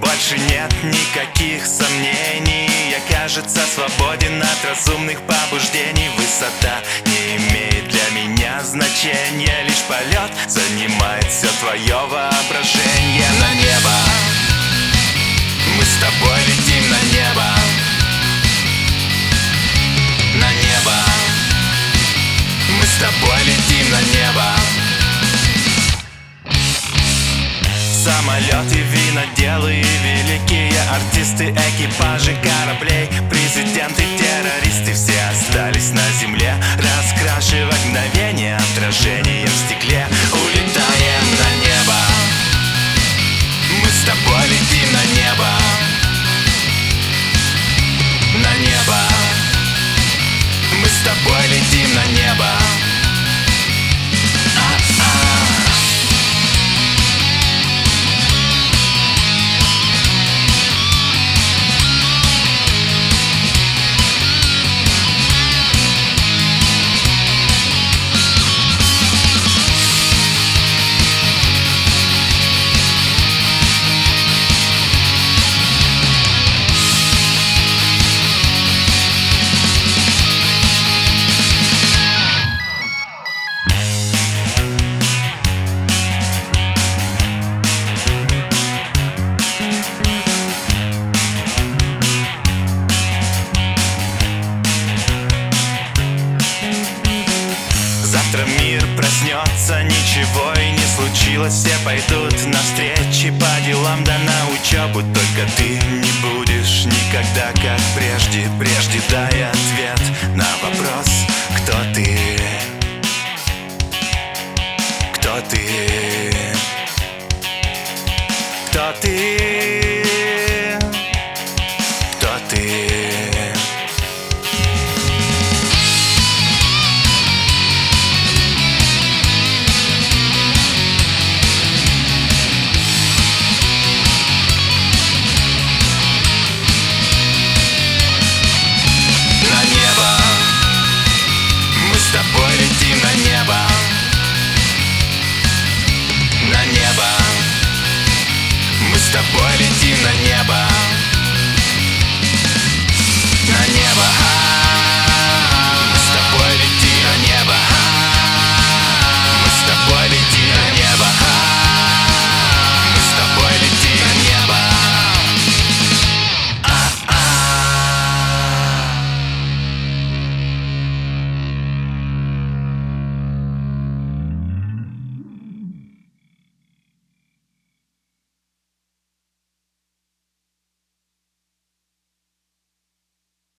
больше нет никаких сомнений. Я, кажется, свободен от разумных побуждений. Высота не имеет для меня значения, лишь полет занимает все твое воображение. На небо мы с тобой летим, на небо. На небо мы с тобой летим, на небо. Самолеты, виноделы и великие артисты, экипажи кораблей, президенты, террористы, все остались на земле, раскрашивая мгновение отражением в стекле. Улетаем на небо, мы с тобой летим на небо. На небо мы с тобой летим на небо. Завтра мир проснется, ничего и не случилось. Все пойдут на встречи по делам да на учебу. Только ты не будешь никогда как прежде. Прежде дай ответ на вопрос: кто ты? Кто ты? Кто ты? Кто ты? Мы с тобой летим на небо. На небо мы с тобой летим на небо.